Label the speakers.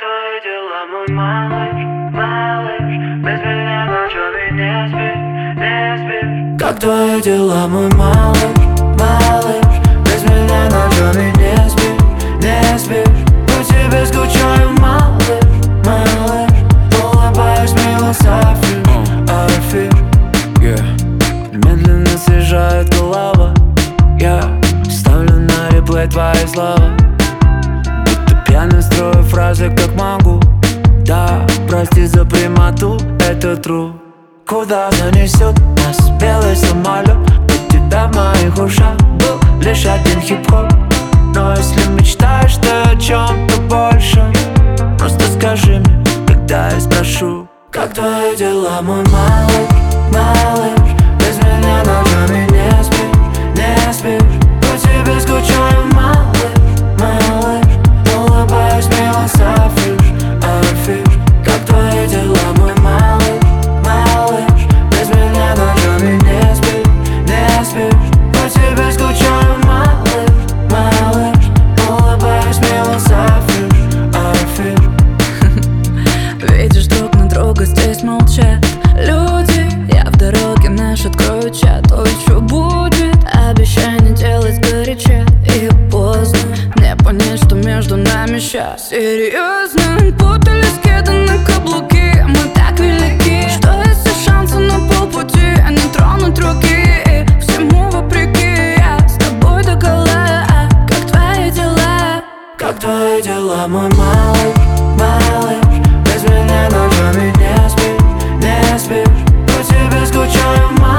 Speaker 1: твои дела, мой малыш, малыш? Без меня ночами не спишь, не спишь. Как твои дела, мой малыш, малыш? Без меня ночами не спишь, не спишь. По тебе скучаю, малыш, малыш. Улыбаюсь, мило, афиш, Медленно съезжает голова. Я ставлю на реплей твои слова, будто пьяный строю фразы, как могу. Да, прости за прямоту, это true. Куда занесет нас белый самолет? От тебя в моих ушах был лишь один хип-хоп. Но если мечтаешь ты о чем-то большем, просто скажи мне, когда я спрошу. Как твои дела, мой малыш, малыш? Без меня ночами не спишь, не спишь. По тебе скучаю, малыш, малыш. Улыбаюсь, мило, афиш. Как твои дела, мой малыш, малыш? Без меня ночами не спишь, не спишь. По тебе скучаю, малыш, малыш. Улыбаюсь, мило, афиш.
Speaker 2: Видишь, друг на друга здесь молчат люди. Я в дороге, наш открою чат. Ой, что будет? Обещай не делать горяча и поздно не понять, что между нами сейчас серьезно. Путались кеды на каблуки, мы так велики, что если шансы на полпути, а не тронуть руки. И всему вопреки я с тобой догола. Как твои дела?
Speaker 1: Как твои дела, мой малыш, малыш? Без меня ночами не спишь, не спишь. По тебе скучаю, малыш.